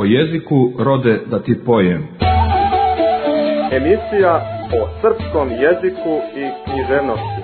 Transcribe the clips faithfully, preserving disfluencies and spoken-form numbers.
jeziku rode da ti pojem. Emisija o srpskom jeziku i književnosti.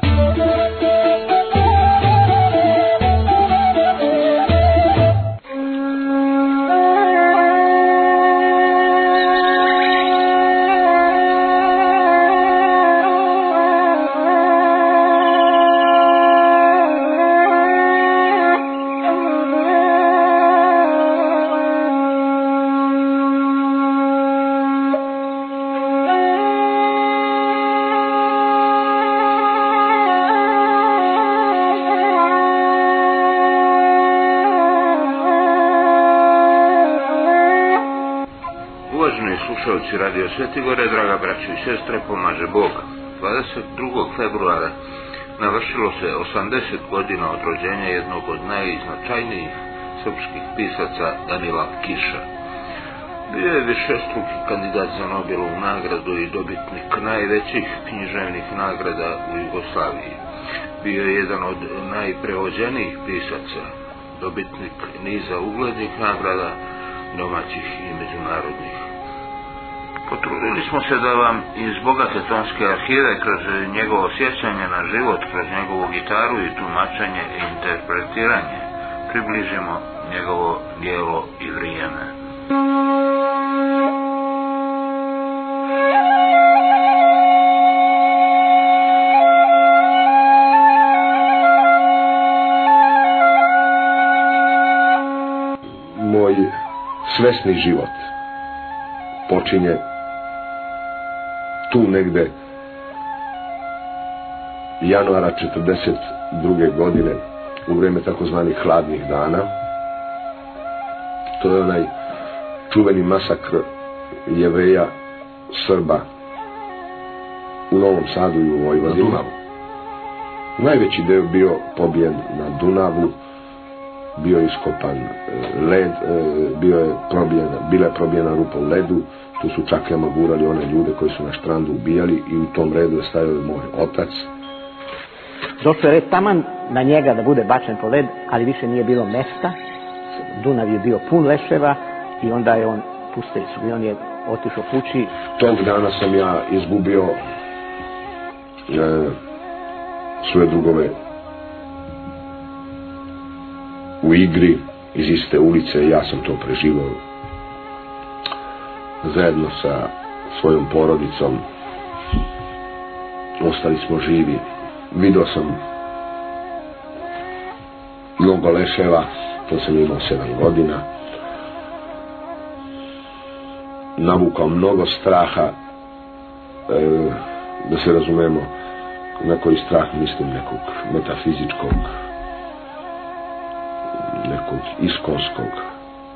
Slušalci Radio Svetigore, draga braćo i sestre, pomaže Bog. dvadeset drugog februara navršilo se osamdeset godina od rođenja jednog od najznačajnijih srpskih pisaca, Danila Kiša. Bio je višestruki kandidat za Nobelovu nagradu i dobitnik najvećih književnih nagrada u Jugoslaviji. Bio je jedan od najprevođenijih pisaca, dobitnik niza uglednih nagrada, domaćih i međunarodnih. Potrudili smo se da vam iz bogate tonske arhive, kroz njegovo sjećanje na život, kroz njegovu gitaru i tumačenje i interpretiranje, približimo njegovo djelo i vrijeme. Moj svesni život počinje tu negde januara četrdeset druge godine, u vrijeme takozvanih hladnih dana. To je onaj čuveni masakr Jevreja, Srba u Novom Sadu i u Vojvodini. Najveći deo bio pobijen na Dunavu, bio je iskopan led, bio je probijen, bila je probijena rupa u ledu. Tu su čakljama gurali one ljude koji su na štrandu ubijali i u tom redu je stajao moj otac. Došao je red taman na njega da bude bačen po led, ali više nije bilo mesta. Dunav je bio pun leševa i onda je on pustio su i on je otišao kući. Tog dana sam ja izgubio e, svoje drugove u igri iz iste ulice. Ja sam to preživao zajedno sa svojom porodicom. Ostali smo živi. Vidio sam mnogo leševa, to sam imao sedam godina. Navukao mnogo straha, e, da se razumemo, na koji strah mislim, nekog metafizičkog, nekog iskonskog.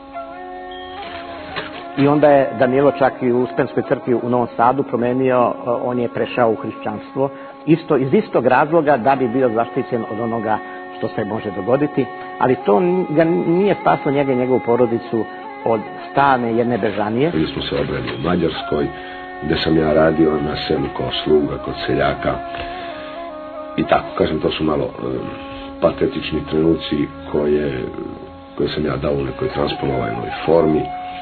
I onda je Danilo čak i u Uspenskoj crkvi u Novom Sadu promenio, on je prešao u hrišćanstvo. Isto, iz istog razloga da bi bio zaštićen od onoga što se može dogoditi. Ali to ga nije spaslo njega i njegovu porodicu od stalne jedne bežanije. Bili smo se obrali u Mađarskoj, gde sam ja radio na selu kao sluga, kod seljaka. I tako, kažem, to su malo um, patetični trenuci koje, koje sam ja dao u nekoj transpolovanoj formi.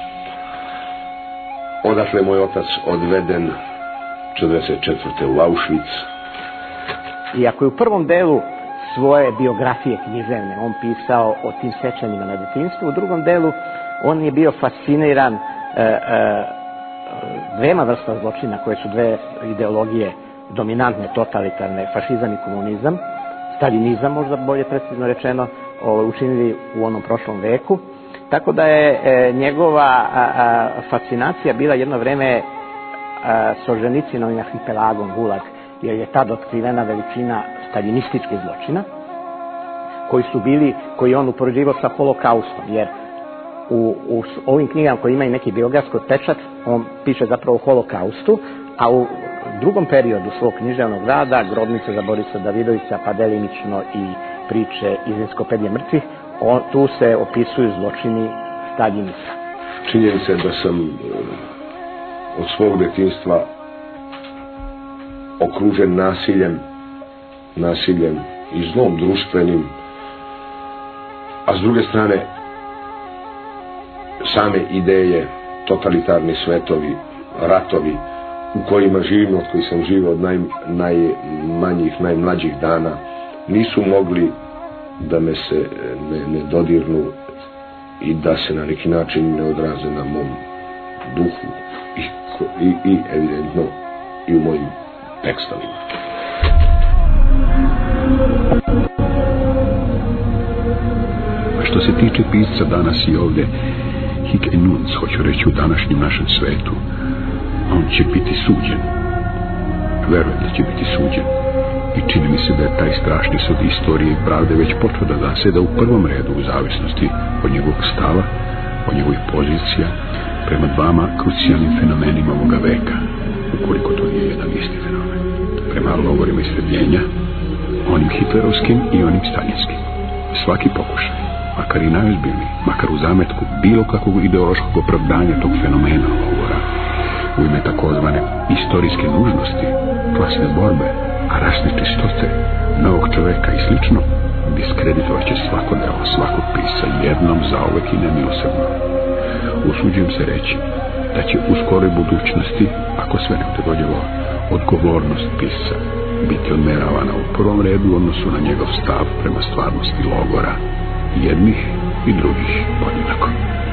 Odatle moj otac odveden četrdeset četvrte u Auschwitz. I ako je u prvom delu svoje biografije književne on pisao o tim sećanjima na djetinjstvu, u drugom delu on je bio fasciniran e, e, dvema vrsta zločina koje su dve ideologije dominantne, totalitarne, fašizam i komunizam, staljinizam možda bolje precizno rečeno, o, učinili u onom prošlom veku. Tako da je e, njegova a, a, fascinacija bila jedno vreme Solženicinovim arhipelagom Gulag, jer je tad otkrivena veličina staljinističkih zločina koji su bili, koji on upoređivao sa holokaustom, jer u, u ovim knjigama koji imaju neki biografski pečat on piše zapravo o holokaustu, a u drugom periodu svog književnog rada, Grobnica za Borisa Davidovića, pa delimično i priče iz Encyklopedije mrtvih, on, tu se opisuju zločini staljinista. Činjenica je da sam od svog djetinjstva okružen nasiljem, nasiljem i zlom društvenim, a s druge strane same ideje, totalitarni svetovi, ratovi u kojima živimo, od kojih sam živio od naj, najmanjih, najmlađih dana, nisu mogli da me se ne, ne dodirnu i da se na neki način ne odraze na mom duhu i, i, i evidentno i u mojim tekstovima. Što se tiče pisca danas i ovdje, hic et nunc, hoću reći u današnjem našem svetu, on će biti suđen. Verujem da će biti suđen. I čini mi se da je taj strašni sud istorije i pravde već počeo da zaseda u prvom redu u zavisnosti od njegovog stava, od njegovih pozicija prema dvama krucijalnim fenomenima ovoga veka, ukoliko to nije jedan isti fenomen. Prema logorima istrebljenja, onim hitlerovskim i onim stalinskim. Svaki pokušaj, makar i najozbiljniji, makar u zametku bilo kakvog ideološkog opravdanja tog fenomena logora, u ime takozvane istorijske nužnosti, klasne borbe, a rasne čistote, novog čoveka i slično, diskreditovat će svako delo, svakog pisca jednom zauvek i nemilosrdno. Usuđujem se reći da će u skoroj budućnosti, ako sve ne dođe, odgovornost pisca biti odmeravana u prvom redu u odnosu na njegov stav prema stvarnosti logora, jednih i drugih podjednako.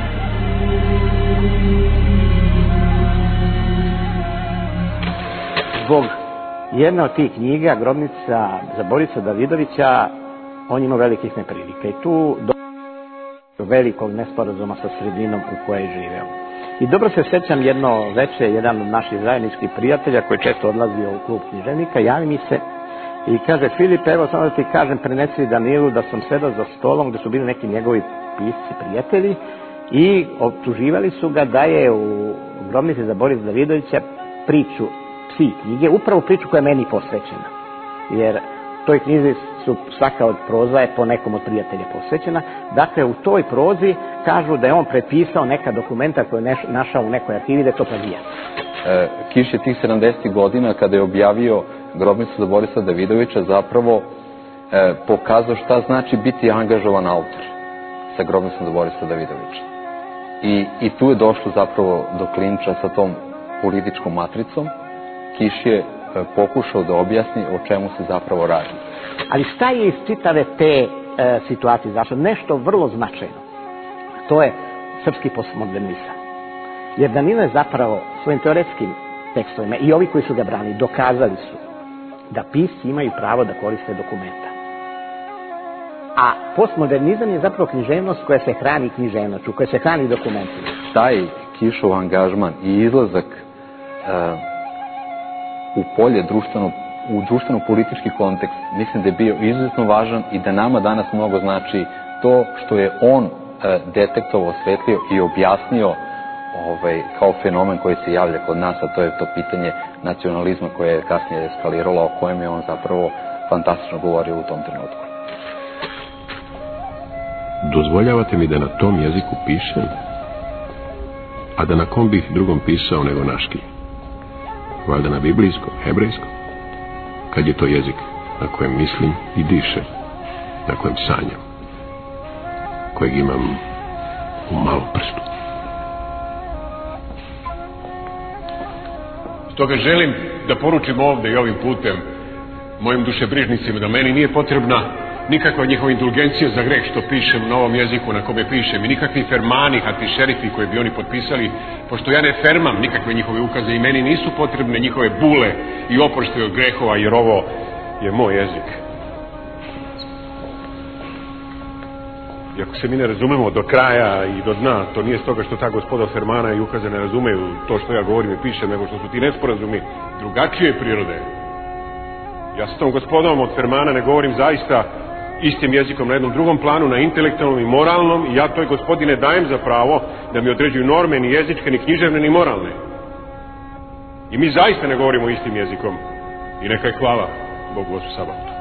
Zbog jedna od tih knjiga, Grobnica za Borisa Davidovića, on ima velikih neprilika i tu do velikog nesporazuma sa sredinom u kojoj je živeo. I dobro se sjećam jedno veče, jedan od naših zajedničkih prijatelja koji često odlazio u klub književnika, javi mi se i kaže: Filip, evo samo da ti kažem, prenesi Danilu da sam sedao za stolom gdje su bili neki njegovi pisci, prijatelji, i optuživali su ga da je u Grobnici za Borisa Davidovića priču psi knjige, upravo priču koja je meni posvećena. Jer toj knjizi su svaka od proza je po nekom od prijatelja posvećena. Dakle, u toj prozi kažu da je on prepisao neka dokumenta koje je našao u nekoj arhivi, da je to plagijat. E, Kiš je tih sedamdesetih godina, kada je objavio Grobnicu za Borisa Davidovića, zapravo e, pokazao šta znači biti angažovan autor sa Grobnicom za Borisa Davidovića. I, i tu je došlo zapravo do klinča sa tom političkom matricom. Kiš je e, pokušao da objasni o čemu se zapravo radi. Ali šta je iz čitave te e, situacije? Zašto? Nešto vrlo značajno. To je srpski postmodernizam. Jer Danilo je zapravo svojim teoretskim tekstovima i ovi koji su ga brani dokazali su da pisci imaju pravo da koriste dokumenta. A postmodernizam je zapravo književnost koja se hrani književnošću, koja se hrani dokumentima. Taj Kišov angažman i izlazak e, u polje društveno, u društveno-politički kontekst, mislim da je bio izuzetno važan i da nama danas mnogo znači to što je on e, detektovao, osvetlio i objasnio ovaj, kao fenomen koji se javlja kod nas, a to je to pitanje nacionalizma koje je kasnije eskaliralo, o kojem je on zapravo fantastično govorio u tom trenutku. Dozvoljavate mi da na tom jeziku pišem, a da na kom bih drugom pisao nego naški? Valjda na biblijskom, hebrejskom? Kad je to jezik na kojem mislim i dišem, na kojem sanjam, kojeg imam u malom prstu. Stoga želim da poručim ovdje i ovim putem mojim dušebrižnicima da meni nije potrebna nikakva njihova indulgencija za greh što pišem na ovom jeziku na kome pišem i nikakvi fermani, hati šerifi koje bi oni potpisali, pošto ja ne fermam nikakve njihove ukaze i meni nisu potrebne njihove bule i oproštaj od grehova, jer ovo je moj jezik. I ako se mi ne razumemo do kraja i do dna, to nije stoga što ta gospoda fermana i ukaze ne razumeju to što ja govorim i pišem, nego što su ti nesporazumi drugačije prirode. Ja s tom gospodom od fermana ne govorim zaista istim jezikom na jednom drugom planu, na intelektualnom i moralnom, i ja toj gospodine dajem za pravo da mi određuju norme ni jezičke, ni književne, ni moralne. I mi zaista ne govorimo istim jezikom. I neka je hvala Bogu Ocu Sabatu.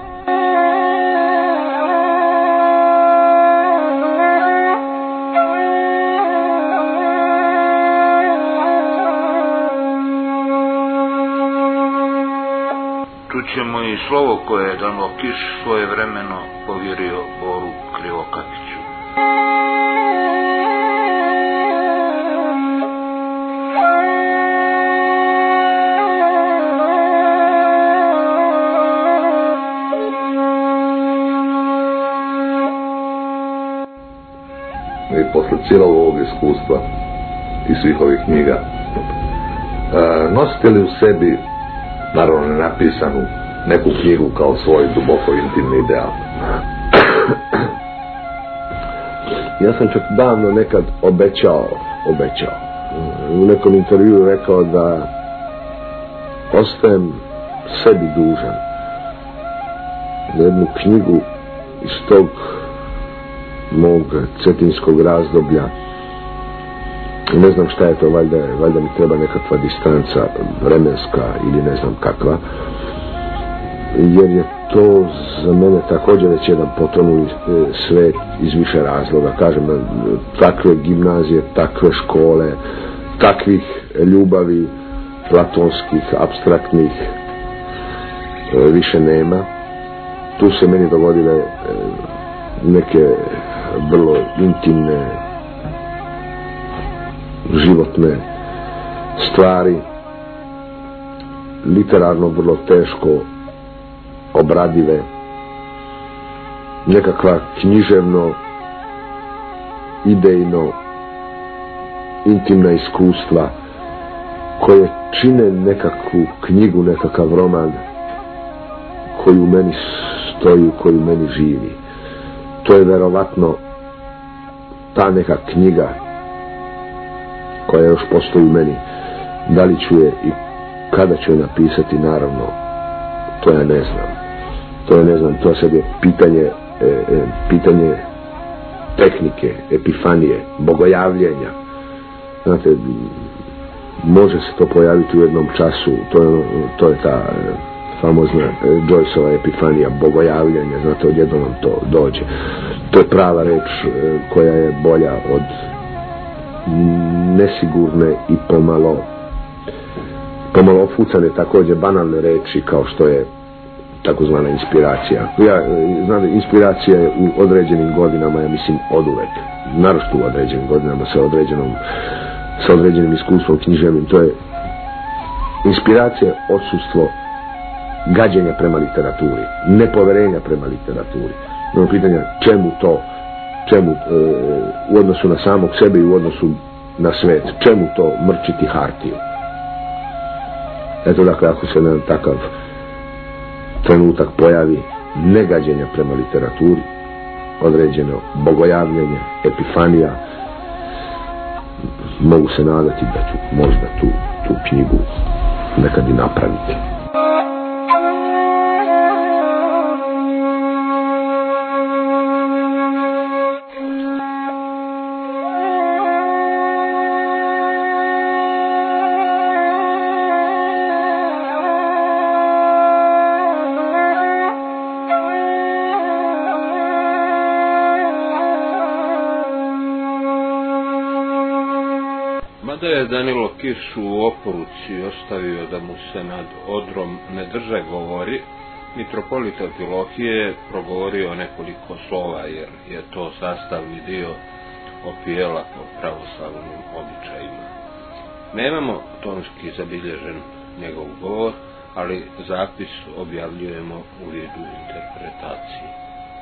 Čućemo i slovo koje je Danilo Kiš svojevremeno povjerio Boru Krivokapiću. i posle cijelog ovog iskustva i svih ovih knjiga, nosite li u sebi, naravno nenapisanu, neku knjigu kao svoj duboko intimni ideal? Ja sam čak davno nekad obećao, obećao, u nekom intervjuu rekao da ostajem sebi dužan da jednu knjigu iz tog mog cetinskog razdoblja, ne znam šta je to, valjda, valjda mi treba nekakva distanca vremenska ili ne znam kakva, jer je to za mene također već jedan potonuli svet iz više razloga. Kažem, takve gimnazije, takve škole, takvih ljubavi platonskih, apstraktnih više nema. Tu se meni dogodile neke vrlo intimne životne stvari, literarno vrlo teško obradive, nekakva književno, idejno, intimna iskustva koje čine nekakvu knjigu, nekakav roman koji u meni stoji, koji u meni živi. To je verovatno ta neka knjiga koja još postoji u meni. Da li ću je i kada ću je napisati, naravno, to ja ne znam. To ja ne znam, to sad je pitanje, e, e, pitanje tehnike, epifanije, bogojavljenja. Znate, može se to pojaviti u jednom času, to je, to je ta e, famozna e, Joyceova epifanija, bogojavljenja, znate, odjednom nam to dođe. To je prava reč e, koja je bolja od nesigurne i pomalo pomalo ofucane, također banalne reči kao što je takozvana inspiracija. Ja, znate, inspiracija je u određenim godinama, ja mislim, oduvek. Naročito u određenim godinama sa određenom sa određenim iskustvom književnim. To je inspiracija, odsustvo gađenja prema literaturi, nepoverenja prema literaturi. No, pitanja čemu to, čemu e, u odnosu na samog sebe i u odnosu na svet, čemu to mrčiti hartiju. Eto, dakle, ako se na takav trenutak pojavi negađenja prema literaturi, određeno bogojavljenje, epifanija, mogu se nadati da ću možda tu, tu knjigu nekad i napraviti. Mada je Danilo Kiš u oporuci ostavio da mu se nad odrom ne drže govori, mitropolit Amfilohije je progovorio nekoliko slova, jer je to sastavni dio opijela po pravoslavnim običajima. Nemamo tonski zabilježen njegov govor, ali zapis objavljujemo u vidu interpretacije.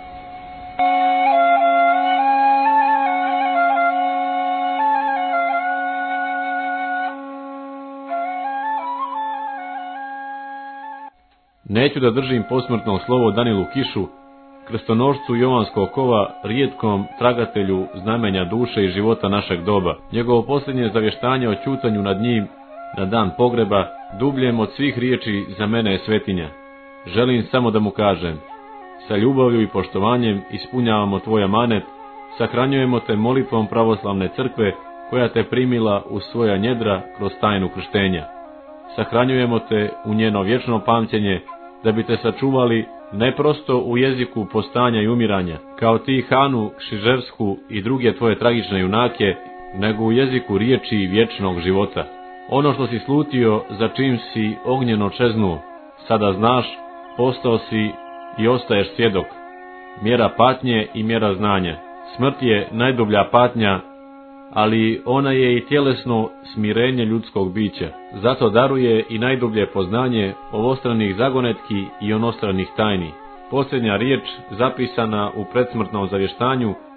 Neću da držim posmrtno slovo Danilu Kišu, krstonošcu Jovanskog kova, rijetkom tragatelju znamenja duše i života našeg doba. Njegovo posljednje zavještanje o ćutanju nad njim na dan pogreba, dubljem od svih riječi za mene je svetinja. Želim samo da mu kažem, sa ljubavlju i poštovanjem ispunjavamo tvoj amanet, sahranjujemo te molitvom pravoslavne crkve koja te primila u svoja njedra kroz tajnu krštenja. Sahranjujemo te u njeno vječno pamćenje, da bi te sačuvali ne prosto u jeziku postanja i umiranja, kao ti Hanu Kšiževsku i druge tvoje tragične junake, nego u jeziku riječi vječnog života. Ono što si slutio, za čim si ognjeno čeznuo, sada znaš, postao si i ostaješ svjedok. Mjera patnje i mjera znanja. Smrt je najdublja patnja, ali ona je i tjelesno smirenje ljudskog bića. Zato daruje i najdublje poznanje ovostranih zagonetki i onostranih tajni. Posljednja riječ, zapisana u predsmrtnom zavještanju,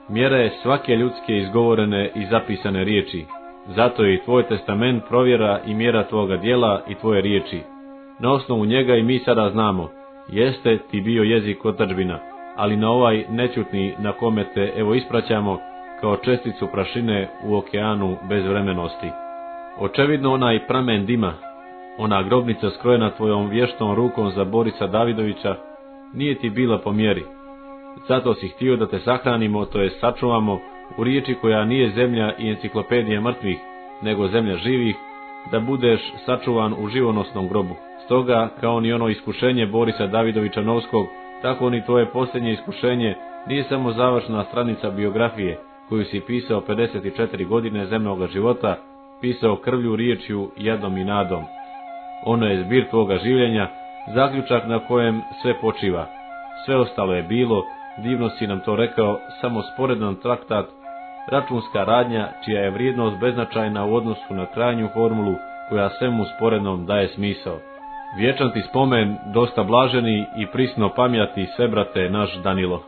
mjera je svake ljudske izgovorene i zapisane riječi. Zato je i tvoj testament provjera i mjera tvoga djela i tvoje riječi. Na osnovu njega i mi sada znamo, jeste ti bio jezik otadžbina, ali na ovaj nečutni na kome te evo ispraćamo, kao česticu prašine u okeanu bezvremenosti. Očevidno onaj pramen dima, ona grobnica skrojena tvojom vještom rukom za Borisa Davidovića, nije ti bila po mjeri. Zato si htio da te sahranimo, to je sačuvamo, u riječi koja nije zemlja i enciklopedija mrtvih, nego zemlja živih, da budeš sačuvan u živonosnom grobu. Stoga, kao ni ono iskušenje Borisa Davidovića Novskog, tako ni tvoje posljednje iskušenje nije samo završna stranica biografije, koju si pisao pedeset četiri godine zemnoga života, pisao krvlju, riječju, jadom i nadom. Ono je zbir tvoga življenja, zaključak na kojem sve počiva. Sve ostalo je bilo, divno si nam to rekao, samo sporedan traktat, računska radnja, čija je vrijednost beznačajna u odnosu na krajnju formulu, koja svemu sporednom daje smisao. Vječan ti spomen, dosta blaženi i prisno pamjati sve, brate, naš Danilo.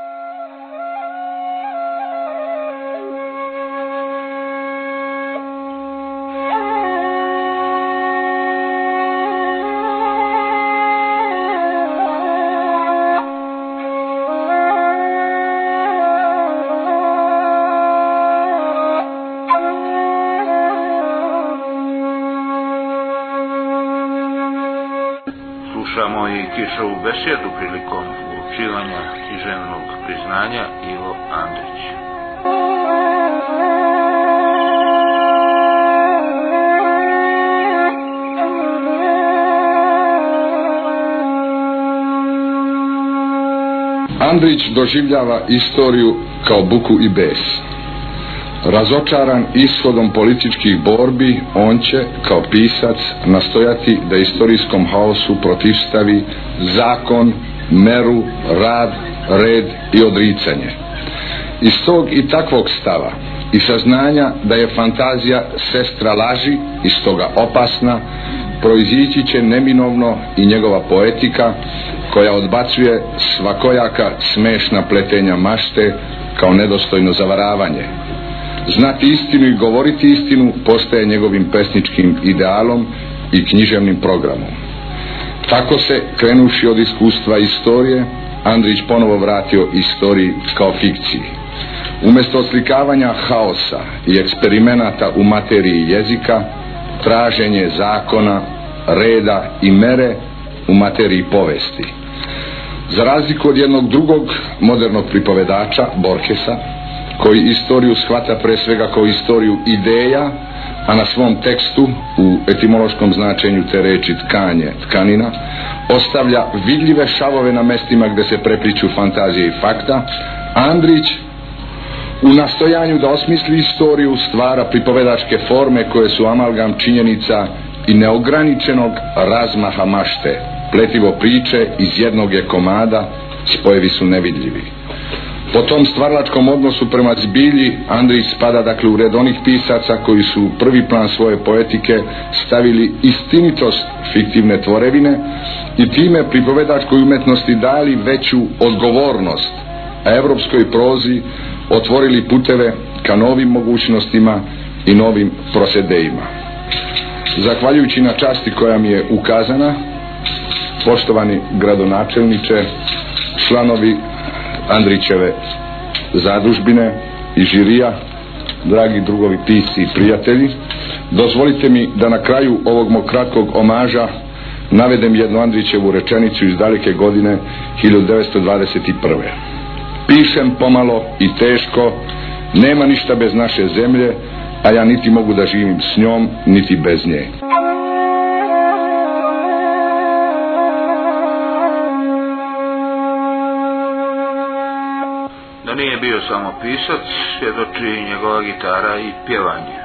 Slušamo i Kišovu besjedu prilikom uručivanja književnog priznanja Ivo Andrić. Andrić doživljava istoriju kao buku i bes. Razočaran ishodom političkih borbi, on će, kao pisac, nastojati da istorijskom haosu protivstavi zakon, meru, rad, red i odricanje. Iz tog i takvog stava i saznanja da je fantazija sestra laži i stoga opasna, proizići će neminovno i njegova poetika, koja odbacuje svakojaka smešna pletenja mašte kao nedostojno zavaravanje. Znati istinu i govoriti istinu postaje njegovim pesničkim idealom i književnim programom. Tako se, krenuši od iskustva istorije, Andrić ponovo vratio istoriji kao fikciji. Umjesto oslikavanja haosa i eksperimenata u materiji jezika, traženje zakona, reda i mere u materiji povesti. Za razliku od jednog drugog modernog pripovedača, Borgesa, koji istoriju shvata pre svega kao istoriju ideja, a na svom tekstu, u etimološkom značenju te reči tkanje, tkanina, ostavlja vidljive šavove na mestima gde se prepliću fantazije i fakta, Andrić u nastojanju da osmisli istoriju stvara pripovedačke forme koje su amalgam činjenica i neograničenog razmaha mašte. Pletivo priče iz jednog je komada, spojevi su nevidljivi. Po tom stvaralačkom odnosu prema zbilji Andrić spada dakle u red onih pisaca koji su u prvi plan svoje poetike stavili istinitost fiktivne tvorevine i time pripovedačkoj umetnosti dali veću odgovornost, a evropskoj prozi otvorili puteve ka novim mogućnostima i novim prosedejima. Zahvaljujući na časti koja mi je ukazana, poštovani gradonačelniče, članovi Andrićeve zadužbine i žirija, dragi drugovi pisci i prijatelji, dozvolite mi da na kraju ovog mog kratkog omaža navedem jednu Andrićevu rečenicu iz daleke godine hiljadu devetsto dvadeset prve. Pišem pomalo i teško, nema ništa bez naše zemlje, a ja niti mogu da živim s njom, niti bez nje. Da nije bio samo pisac, svjedoči njegova gitara i pjevanje.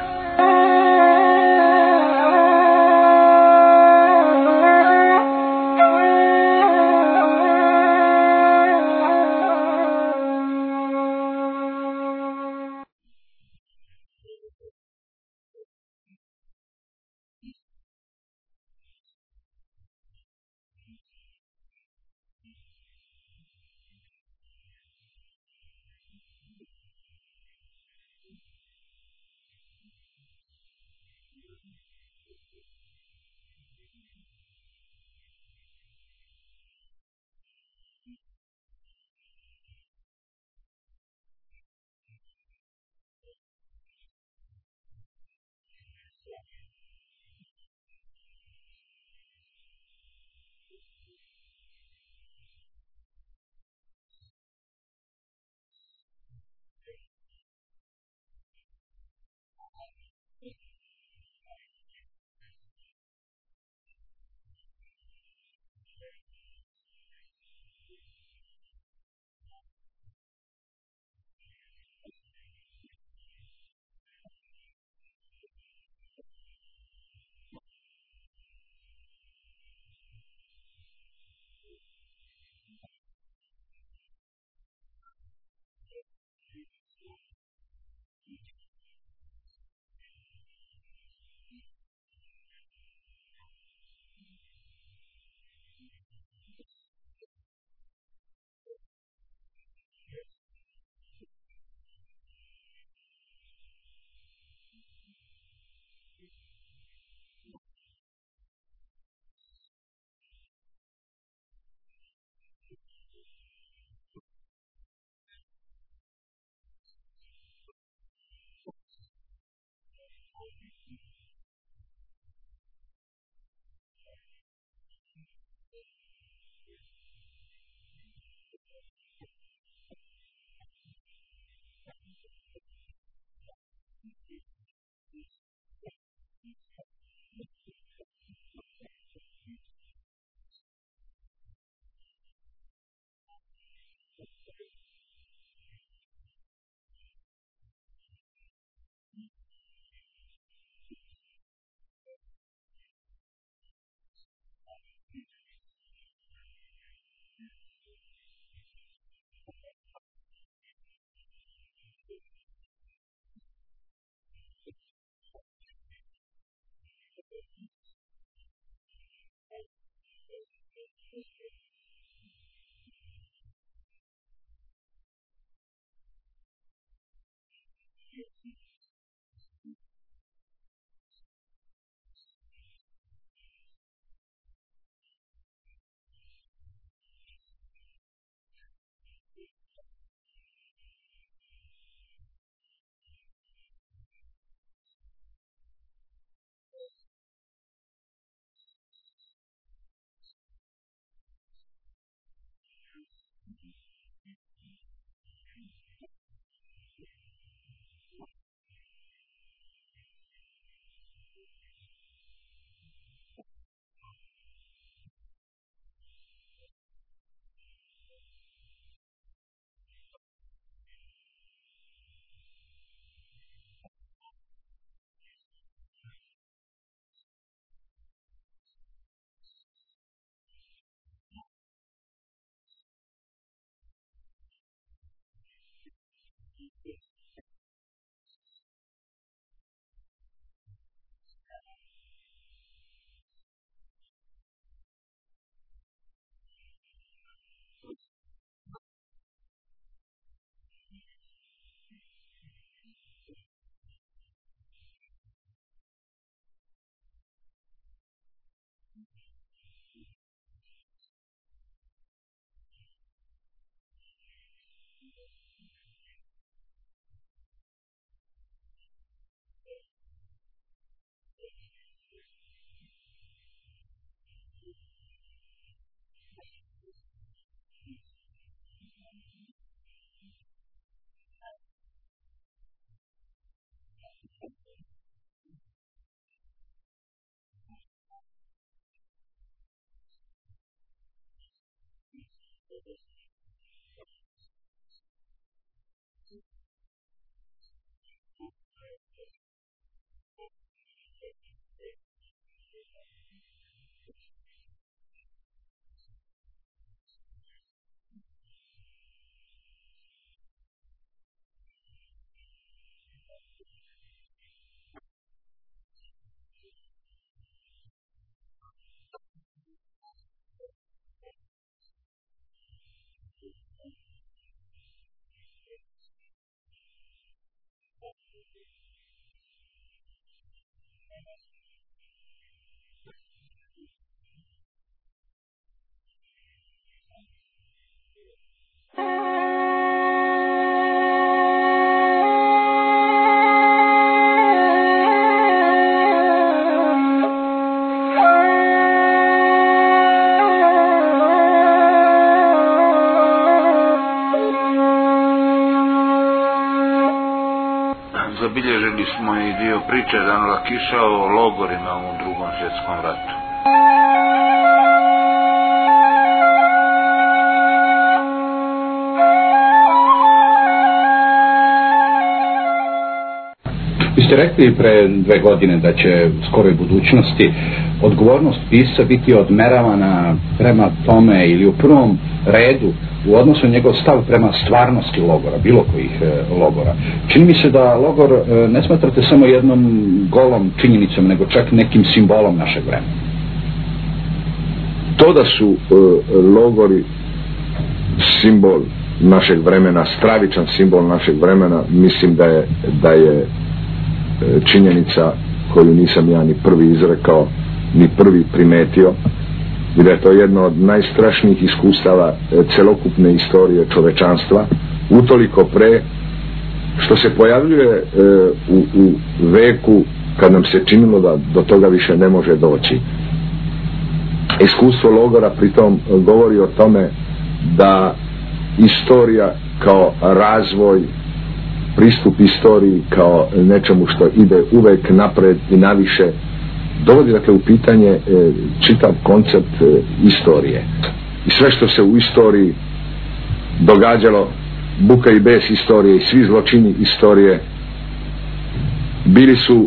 zabilježili smo i dio priče Danila Kiša o logorima u drugom svjetskom ratu. Vi ste rekli pre dve godine da će u skoroj budućnosti odgovornost pisca biti odmeravana prema tome ili u prvom redu u odnosu njegov stav prema stvarnosti logora, bilo kojih e, logora. Čini mi se da logor e, ne smatrate samo jednom golom činjenicom, nego čak nekim simbolom našeg vremena. To da su e, logori simbol našeg vremena, stravičan simbol našeg vremena, mislim da je, da je činjenica koju nisam ja ni prvi izrekao, ni prvi primetio, i da je to jedno od najstrašnijih iskustava celokupne istorije čovečanstva, utoliko pre što se pojavljuje e, u, u veku kad nam se činilo da do toga više ne može doći. Iskustvo logora pritom govori o tome da istorija kao razvoj, pristup istoriji kao nečemu što ide uvek napred i naviše, dovodi dakle u pitanje e, čitav koncept e, istorije. I sve što se u istoriji događalo, buka i bes istorije i svi zločini istorije bili su,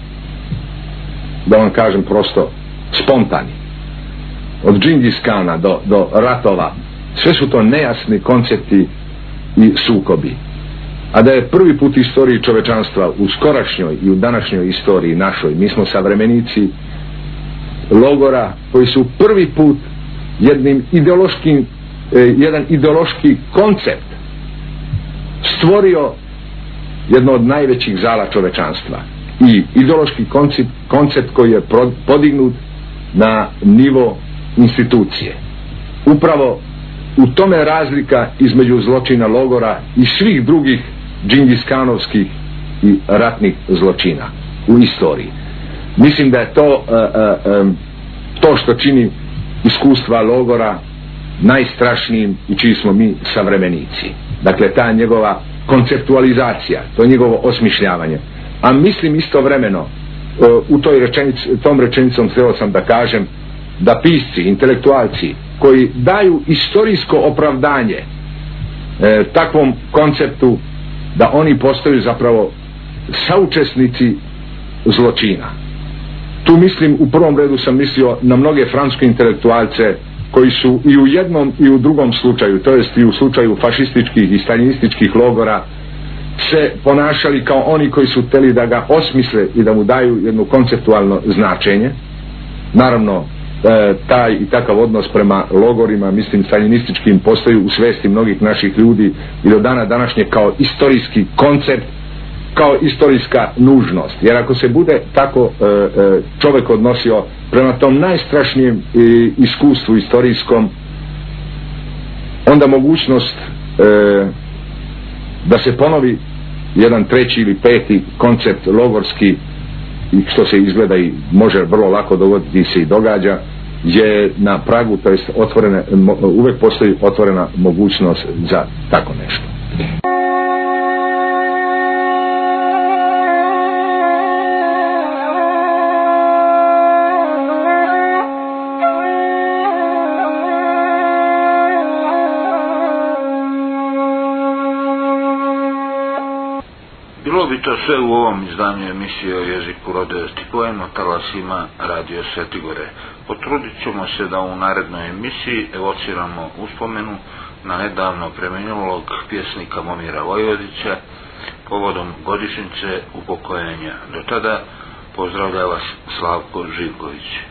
da vam kažem prosto, spontani. Od Džingis Kana do, do ratova, sve su to nejasni koncepti i sukobi. A da je prvi put u istoriji čovečanstva, u skorašnjoj i u današnjoj istoriji našoj, mi smo savremenici logora koji su prvi put jednim ideološkim, eh, jedan ideološki koncept stvorio jedno od najvećih zala čovečanstva. I ideološki koncept, koncept koji je podignut na nivo institucije. Upravo u tome razlika između zločina logora i svih drugih džingiskanovskih i ratnih zločina u istoriji. Mislim da je to uh, uh, um, to što čini iskustva logora najstrašnijim i čiji smo mi savremenici. Dakle, ta njegova konceptualizacija, to njegovo osmišljavanje. A mislim istovremeno, uh, u toj rečenici, tom rečenicom htio sam da kažem da pisci, intelektualci koji daju istorijsko opravdanje e, takvom konceptu, da oni postaju zapravo saučesnici zločina. Tu mislim, u prvom redu sam mislio na mnoge francuske intelektualce koji su i u jednom i u drugom slučaju, to jest i u slučaju fašističkih i staljinističkih logora, se ponašali kao oni koji su hteli da ga osmisle i da mu daju jedno konceptualno značenje. Naravno, E, taj i takav odnos prema logorima, mislim staljinističkim, postoji u svesti mnogih naših ljudi i do dana današnje kao istorijski koncept, kao istorijska nužnost. Jer ako se bude tako e, e, čovjek odnosio prema tom najstrašnijem e, iskustvu istorijskom, onda mogućnost e, da se ponovi jedan treći ili peti koncept logorski, i što se izgleda i može vrlo lako dogoditi se i događa, je na pragu, to jest otvorene, uvek postoji otvorena mogućnost za tako nešto. Bilo bi to sve u ovom izdanju emisije o jeziku rode Stipojem o talasima Radio Svetigore. Potrudit ćemo se da u narednoj emisiji evociramo uspomenu na nedavno preminulog pjesnika Momira Vojvodića povodom godišnjice upokojenja. Do tada pozdravlja vas Slavko Živković.